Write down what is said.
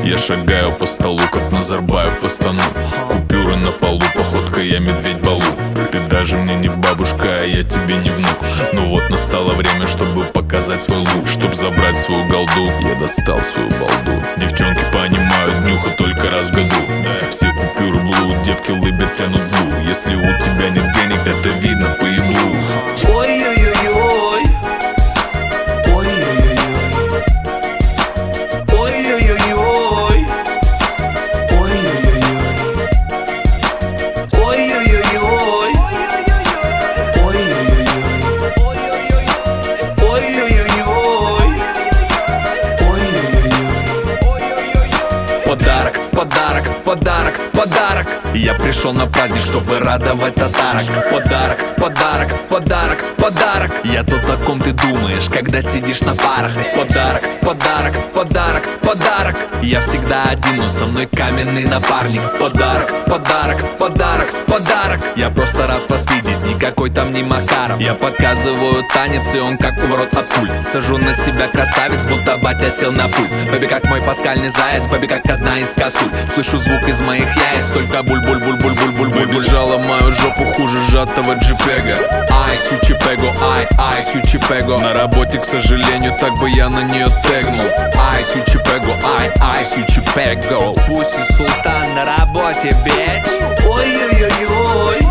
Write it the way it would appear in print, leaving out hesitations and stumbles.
Я шагаю по столу, как Назарбаев в Астану. Купюры на полу, походка я медведь Балу. Ты даже мне не бабушка, а я тебе не внук. Ну вот настало время, чтобы показать свой лук. Чтоб забрать свою голду, я достал свою балду. Девчонки понимают, днюха только раз в году. Все купюры блуд, девки лыбят, тянут блу. Если у тебя нет денег, это видно по еблу. Ой-ой-ой-ой, ой-ой-ой-ой, ой-ой-ой-ой, ой-ой-ой-ой, ой-ой-ой-ой, ой-ой-ой-ой. Подарок, подарок, подарок, подарок. Я пришел на праздник, чтобы радовать татарок. Подарок, подарок, подарок, подарок. Я тот, о ком ты думаешь, когда сидишь на парах. Подарок, подарок, подарок, подарок. Я всегда один, но со мной каменный напарник. Подарок, подарок, подарок, подарок. Я просто рад вас видеть, никакой там не Макаров. Я показываю танец, и он как уворот от пуль. Сажу на себя красавец, будто батя сел на пульт. Бэби как мой пасхальный заяц, бэби как одна из косуль. Слышу звук из моих яиц, только буль-буль-буль-буль-буль-буль-буль. Бежала мою жопу хуже сжатого джипега. Ай, сючипего, ай, сючипего. На работе, к сожалению, так бы я на нее тегнул. Ай, сючипего, ай, сючипего. Пусть и султан на работе, бич. Ой-ой-ой-ой.